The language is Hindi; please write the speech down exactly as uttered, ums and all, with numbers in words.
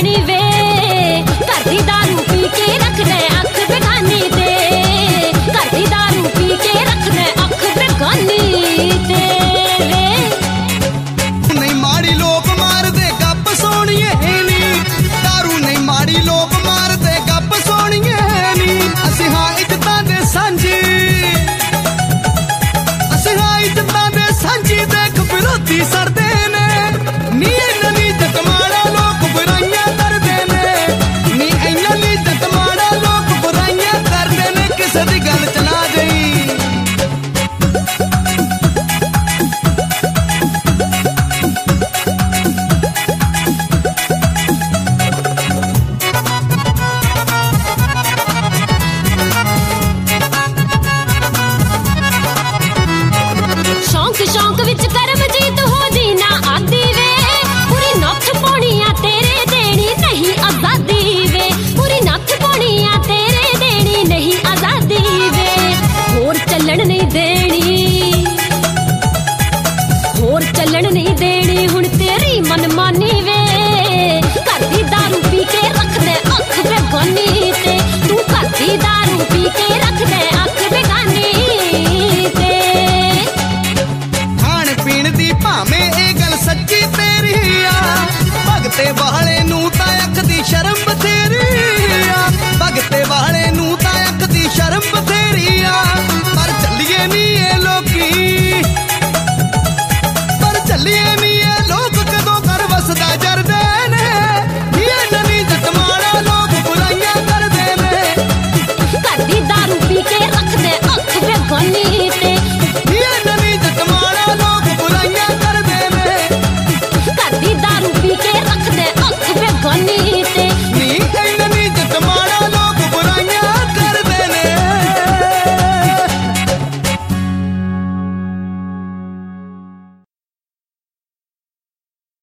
बेगानी वे घर दी दारू पी के रख दे अख बेगानी ते घर दी दारू पी के रख दे अख बेगानी ते वे नहीं माड़ी लोग मार दे गप सोनिए नी दारू नहीं माड़ी लोग मार दे गप सोनिए नी असि हां इज्जतां दे सांझी असि हां इज्जतां दे सांझी देख विरोधी सड़दे ने नी ननी जतमाड़ा लोग बुराइयां करदे ने नी ननी जतमाड़ा लोग बुराइयां करदे ने किसे दी गल चला गई शौक शौक विच करम जीत हो दी ना आदी वे पूरी नथ पौड़ियां तेरे देनी नहीं आजादी वे पूरी नथ पौड़ियां तेरे देनी नहीं आजादी वे होर चलन नहीं देनी होर चलन नहीं देनी हुण तेरी मनमानी वे घर दी दारू पी के रख दे अख बेगानी ते तू घर दी दारू पी के रख दे अख बेगानी ते पीण दी भावें ए गल सच्ची तेरी आ भगते वाले नू तां अख दी शर्म बथेरी आ भगते वाले नू तां अख दी शर्म बथेरी आ पर चलिए नी ए लोकी पर चलिए नी